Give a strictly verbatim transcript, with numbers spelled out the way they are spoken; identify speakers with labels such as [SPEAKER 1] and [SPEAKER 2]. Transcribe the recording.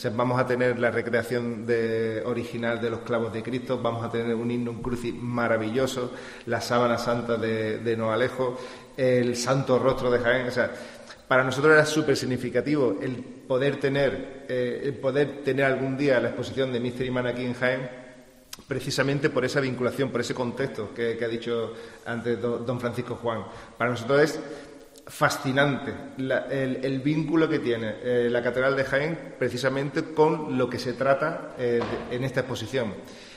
[SPEAKER 1] Vamos a tener la recreación de, original de los clavos de Cristo, vamos a tener un himno crucis maravilloso, la sábana santa de, de No Alejo, el santo rostro de Jaén. O sea, para nosotros era súper significativo el poder tener eh, el poder tener algún día la exposición de Míster y Man aquí en Jaén, precisamente por esa vinculación, por ese contexto que, que ha dicho antes don Francisco Juan. Para nosotros es fascinante la, el, el vínculo que tiene eh, la Catedral de Jaén precisamente con lo que se trata eh, de, en esta exposición.